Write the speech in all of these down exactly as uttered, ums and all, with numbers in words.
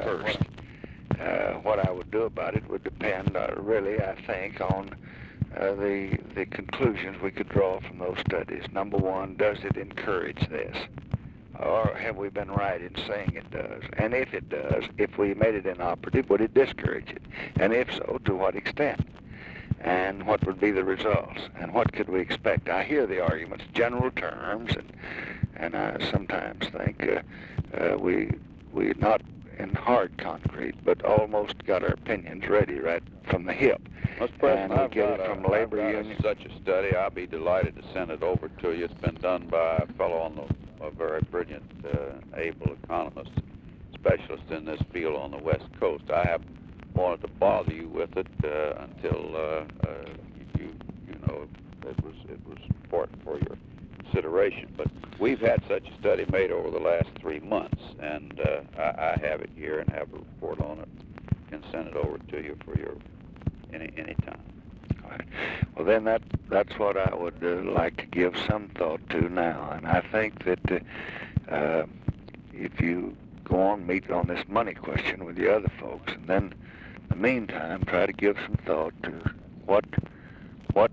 first. Uh, what I would do about it would depend, uh, really, I think, on uh, the the conclusions we could draw from those studies. Number one, does it encourage this? Or have we been right in saying it does? And if it does, if we made it inoperative, would it discourage it? And if so, to what extent? And what would be the results? And what could we expect? I hear the arguments, general terms, and and I sometimes think uh, uh, we we not in hard concrete, but almost got our opinions ready right from the hip. Mister President, and we I've get got, it from a, labor I've got union. A, such a study. I'll be delighted to send it over to you. It's been done by a fellow on the, a very brilliant, uh, able economist, specialist in this field on the West Coast. I haven't wanted to bother you with it uh, until uh, uh, you, you know, it was it was important for your consideration. But we've had such a study made over the last three months, and uh, I, I have it here and have a report on it. Can send it over to you for your any any time. All right. Well, then that that's what I would uh, like to give some thought to now, and I think that uh, uh, if you go on meet on this money question with the other folks, and then in the meantime try to give some thought to what what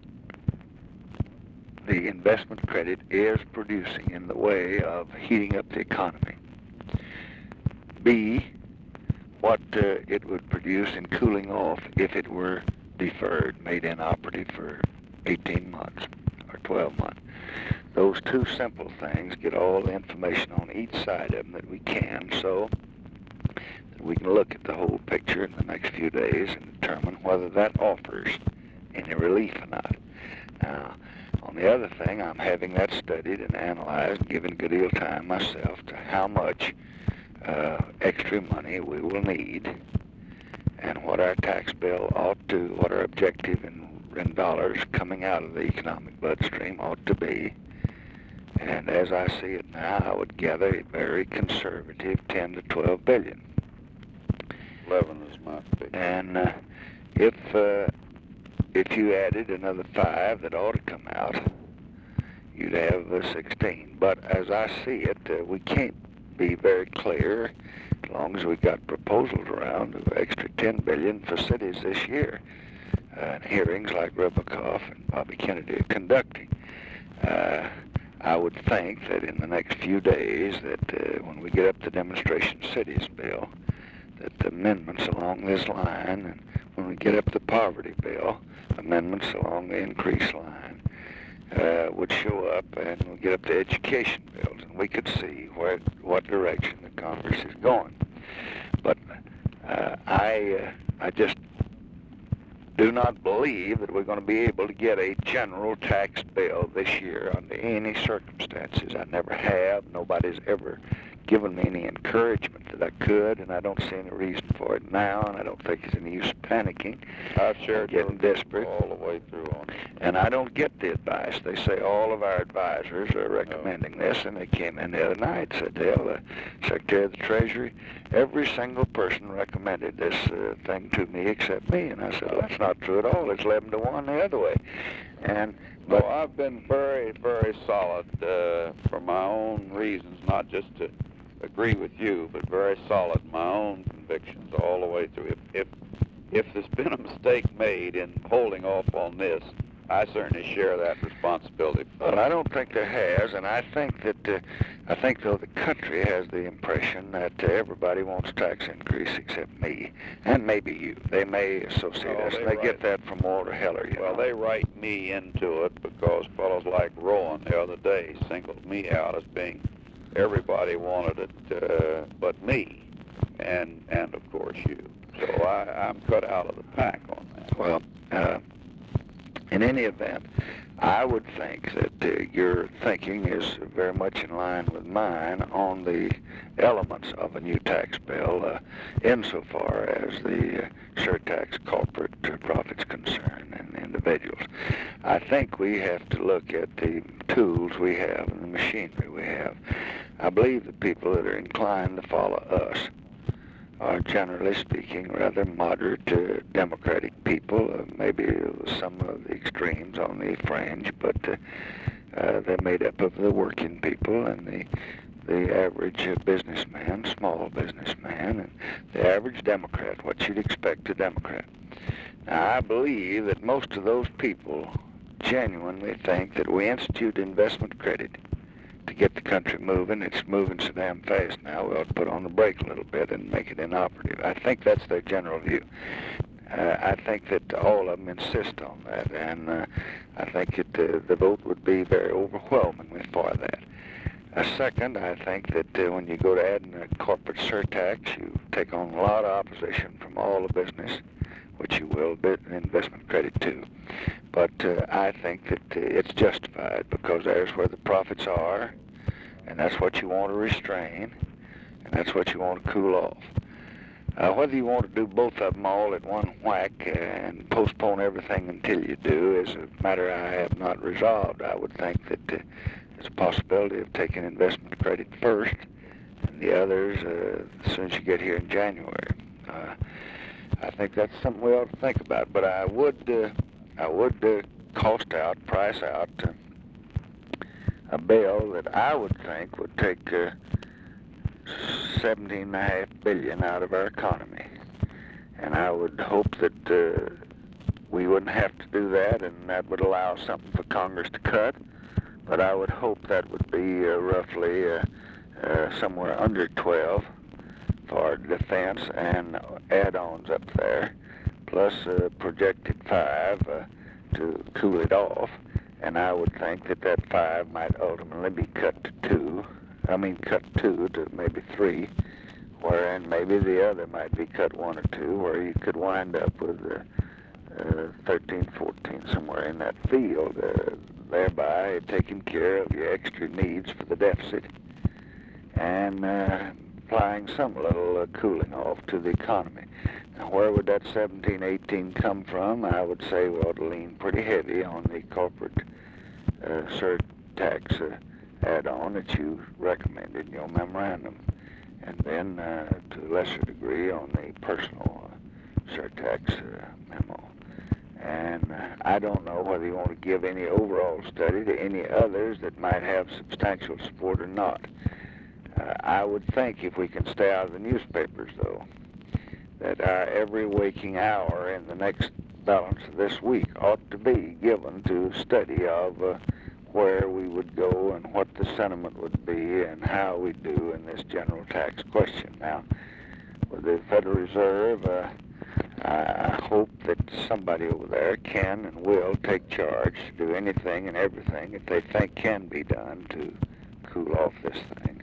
the investment credit is producing in the way of heating up the economy. B, what uh, it would produce in cooling off if it were deferred, made inoperative for eighteen months or twelve months. Those two simple things get all the information on each side of them that we can, so that we can look at the whole picture in the next few days and determine whether that offers any relief or not. Now, on the other thing, I'm having that studied and analyzed and given a good deal of time myself to how much uh, extra money we will need and what our tax bill ought to, what our objective in, in dollars coming out of the economic bloodstream ought to be. And as I see it now, I would gather a very conservative ten to twelve billion. eleven is my figure. And uh, if uh, if you added another five that ought to come out, you'd have uh, sixteen. But as I see it, uh, we can't be very clear as long as we got proposals around of extra ten billion for cities this year, uh, and hearings like Ribicoff and Bobby Kennedy are conducting. Uh, I would think that in the next few days, that uh, when we get up the demonstration cities bill, that the amendments along this line, and when we get up the poverty bill, amendments along the increase line, uh, would show up, and we'll get up the education bills, and we could see where, what direction the Congress is going. But uh, I, uh, I just do not believe that we're going to be able to get a general tax bill this year under any circumstances. I never have. Nobody's ever given me any encouragement that I could, and I don't see any reason for it now, and I don't think there's any use panicking. I've shared getting desperate all the way through on it. And I don't get the advice. They say all of our advisors are recommending no. this, and they came in the other night and said, Dale, the Secretary of the Treasury, every single person recommended this uh, thing to me except me. And I said, well, that's not true at all. It's eleven to one the other way. And but no, I've been very, very solid uh, for my own reasons, not just to agree with you, but very solid in my own convictions all the way through. If, if, if there's been a mistake made in holding off on this, I certainly share that responsibility. Well, I don't think there has, and I think that uh, I think though the country has the impression that uh, everybody wants tax increase except me, and maybe you. They may associate Oh, us. they They write- get that from Walter Heller. You Well, know. they write me into it because fellows like Rowan the other day singled me out as being everybody wanted it uh, but me, and and of course you. So I, I'm cut out of the pack on that. Well, uh, in any event, I would think that uh, your thinking is very much in line with mine on the elements of a new tax bill, uh, insofar as the uh, surtax corporate uh, profits concern and individuals. I think we have to look at the tools we have and the machinery we have. I believe the people that are inclined to follow us are, generally speaking, rather moderate uh, democratic people, uh, maybe some of the extremes on the fringe, but uh, uh, they're made up of the working people and the the average uh, businessman, small businessman, and the average Democrat, what you'd expect a Democrat. Now, I believe that most of those people genuinely think that we institute investment credit to get the country moving. It's moving so damn fast now, we ought to put on the brake a little bit and make it inoperative. I think that's their general view. Uh, I think that all of them insist on that, and uh, I think that uh, the vote would be very overwhelmingly for that. Uh, second, I think that uh, when you go to adding a corporate surtax, you take on a lot of opposition from all the business, which you will bid investment credit too. But uh, I think that uh, it's justified because there's where the profits are, and that's what you want to restrain, and that's what you want to cool off. Uh, whether you want to do both of them all at one whack and postpone everything until you do is a matter I have not resolved. I would think that uh, there's a possibility of taking investment credit first and the others uh, as soon as you get here in January. Uh, I think that's something we ought to think about. But I would, uh, I would uh, cost out, price out uh, a bill that I would think would take uh, seventeen and a half billion out of our economy, and I would hope that uh, we wouldn't have to do that, and that would allow something for Congress to cut. But I would hope that would be uh, roughly uh, uh, somewhere under twelve for defense and add-ons up there, plus a projected five uh, to cool it off. And I would think that that five might ultimately be cut to two. I mean, cut two to maybe three, wherein maybe the other might be cut one or two, where you could wind up with uh, uh, thirteen, fourteen, somewhere in that field, uh, thereby taking care of your extra needs for the deficit and uh, applying some little uh, cooling off to the economy. Now, where would that seventeen, eighteen come from? I would say we ought to lean pretty heavy on the corporate uh, surtax uh, add-on that you recommended in your memorandum, and then uh, to a lesser degree on the personal uh, surtax uh, memo. And uh, I don't know whether you want to give any overall study to any others that might have substantial support or not. Uh, I would think if we can stay out of the newspapers, though, that our every waking hour in the next balance of this week ought to be given to study of uh, where we would go and what the sentiment would be and how we do in this general tax question. Now, with the Federal Reserve, uh, I hope that somebody over there can and will take charge to do anything and everything that they think can be done to cool off this thing.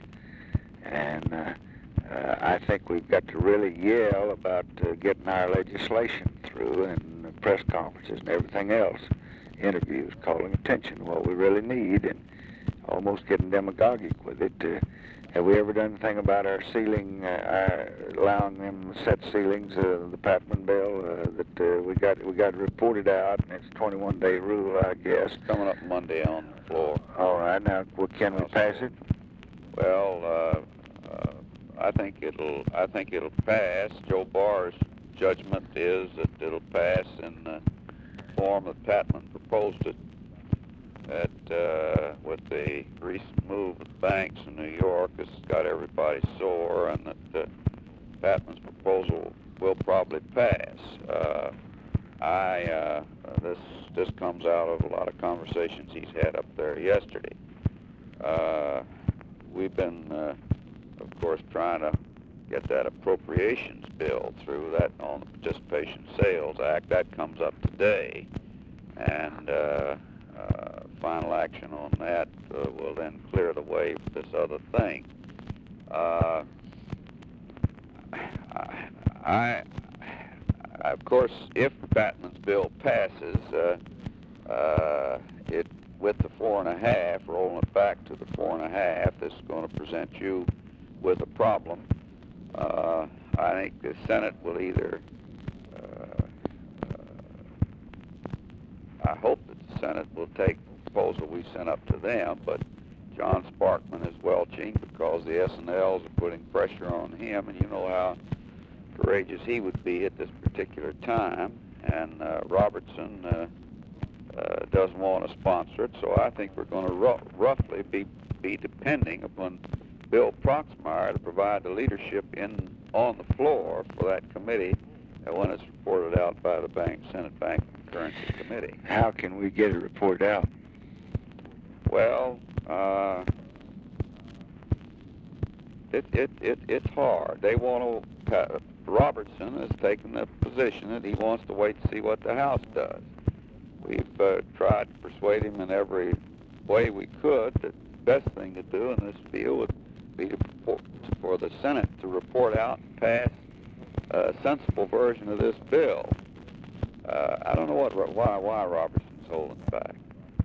And uh, uh, I think we've got to really yell about uh, getting our legislation through and uh, press conferences and everything else, interviews, calling attention to what we really need and almost getting demagogic with it. Uh, have we ever done anything about our ceiling, uh, our allowing them to set ceilings, uh, the Patman bill uh, that uh, we got we got reported out, and it's a twenty-one day rule, I guess. It's coming up Monday on the floor. All right, now well, can we pass it? Well, uh, uh, I think it'll I think it'll pass. Joe Barr's judgment is that it'll pass in the form that Patman proposed it. That uh, with the recent move of banks in New York, has got everybody sore, and that uh, Patman's proposal will probably pass. Uh, I uh, this this comes out of a lot of conversations he's had up there yesterday. Uh, we've been, uh, of course, trying to get that appropriations bill through that on the Participation Sales Act. That comes up today, and uh, uh, final action on that uh, will then clear the way for this other thing. Uh, I, I, of course, if Patman's bill passes, uh, uh, it with the four and a half, rolling it back to the four and a half, this is going to present you with a problem. Uh, I think the Senate will either, uh, uh, I hope that the Senate will take the proposal we sent up to them, but John Sparkman is welching because the S and Ls are putting pressure on him, and you know how courageous he would be at this particular time, and uh, Robertson uh, uh, doesn't want to sponsor it, so I think we're going to ru- roughly be, be depending upon Bill Proxmire to provide the leadership in on the floor for that committee uh, when it's reported out by the Bank Senate Bank and Currency Committee. How can we get it reported out? Well, uh, it, it, it, it's hard. They want to, uh, Robertson has taken the position that he wants to wait to see what the House does. We've uh, tried to persuade him in every way we could that the best thing to do in this field would be to, for the Senate to report out and pass a sensible version of this bill. Uh, I don't know what why why Robertson's holding back,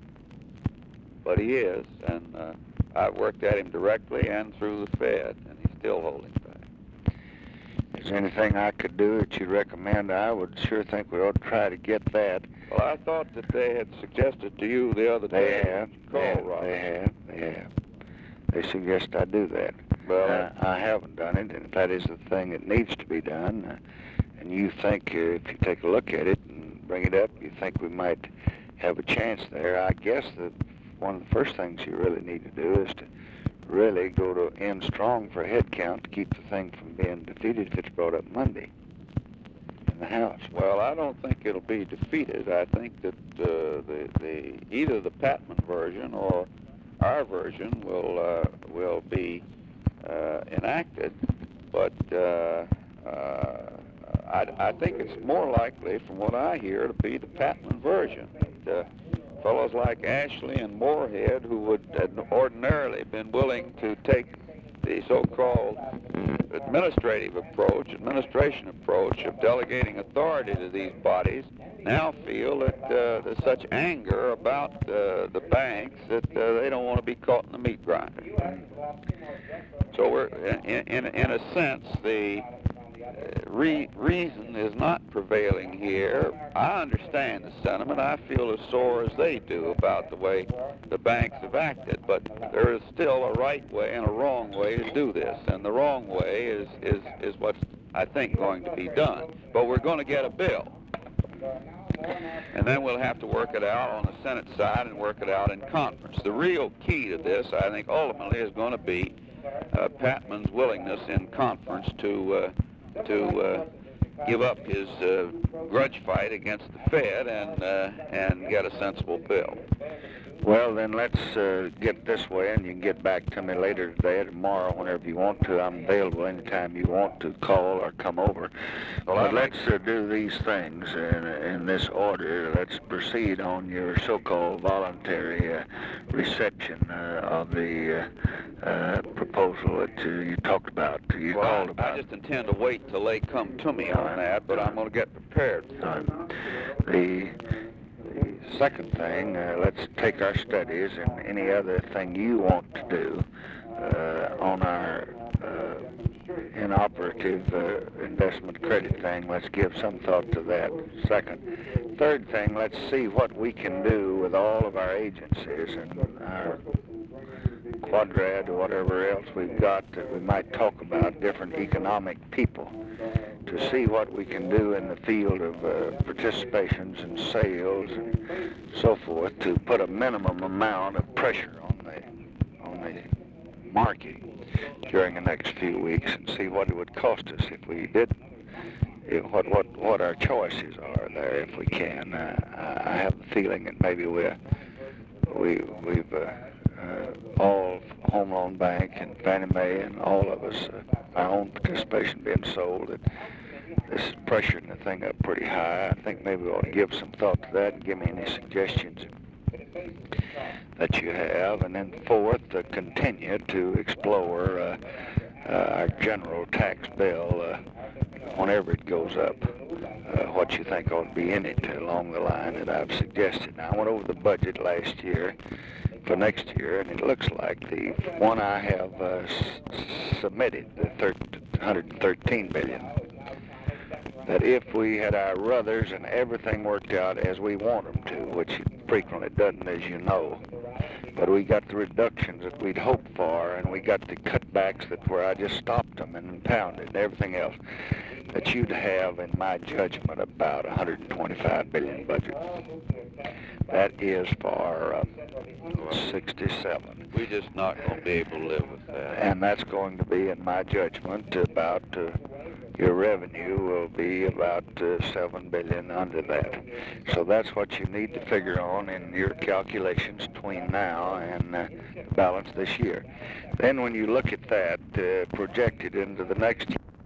but he is, and uh, I've worked at him directly and through the Fed, and he's still holding back. Is there anything I could do that you recommend? I would sure think we ought to try to get that. Well, I thought that they had suggested to you the other They day. have. Call They have. Robertson. They have. They have. They suggest I do that. Well, Uh, I haven't done it, and if that is the thing that needs to be done, uh, and you think uh, if you take a look at it and bring it up, you think we might have a chance there, I guess that one of the first things you really need to do is to really go to end strong for a head count to keep the thing from being defeated if it's brought up Monday in the House. Well, I don't think it'll be defeated. I think that uh, the the either the Patman version or our version will uh, will be uh, enacted, but uh, uh, I, I think it's more likely, from what I hear, to be the Patman version. Uh, fellows like Ashley and Moorhead, who would have ordinarily been willing to take the so-called administrative approach, administration approach of delegating authority to these bodies, now feel that uh, there's such anger about uh, the banks that uh, they don't want to be caught in the meat grinder. So we're, in, in, in a sense, the uh, re reason is not prevailing here. I understand the sentiment. I feel as sore as they do about the way the banks have acted, but there is still a right way and a wrong way to do this, and the wrong way is, is, is what's, I think, going to be done. But we're going to get a bill. And then we'll have to work it out on the Senate side and work it out in conference. The real key to this, I think, ultimately is going to be uh, Patman's willingness in conference to uh, to uh, give up his uh, grudge fight against the Fed and uh, and get a sensible bill. Well, then let's uh, get this way, and you can get back to me later today or tomorrow, whenever you want to. I'm available anytime you want to call or come over. Well, but I'd let's uh, do these things in, in this order. Let's proceed on your so-called voluntary uh, reception uh, of the uh, uh, proposal that uh, you talked about, you well, called I, about. I just intend to wait till they come to me on that, but I'm going to get prepared. Um, the The second thing, uh, let's take our studies and any other thing you want to do uh, on our uh, inoperative uh, investment credit thing. Let's give some thought to that. Second. Third thing, let's see what we can do with all of our agencies and our quadrad or whatever else we've got that we might talk about, different economic people, to see what we can do in the field of uh, participations and sales and so forth to put a minimum amount of pressure on the on the market during the next few weeks and see what it would cost us if we did, if, what what what our choices are there if we can. Uh, I have the feeling that maybe we're we we've uh, uh, all Home Loan Bank and Fannie Mae and all of us, uh, our own participation being sold, that this is pressuring the thing up pretty high. I think maybe we ought to give some thought to that and give me any suggestions that you have. And then fourth, uh, continue to explore uh, uh, our general tax bill uh, whenever it goes up, uh, what you think ought to be in it along the line that I've suggested. Now, I went over the budget last year for next year, and it looks like the one I have uh, s submitted, the one hundred thirteen billion dollars, that if we had our ruthers and everything worked out as we want them to, which frequently doesn't, as you know, but we got the reductions that we'd hoped for, and we got the cutbacks that where I just stopped them and pounded and everything else, that you'd have, in my judgment, about one hundred twenty-five billion budget. That is for uh, sixty-seven. We're just not going to be able to live with that. And that's going to be, in my judgment, about uh, your revenue will be about uh, seven billion under that. So that's what you need to figure on in your calculations between now and uh, the balance this year. Then when you look at that uh, projected into the next year,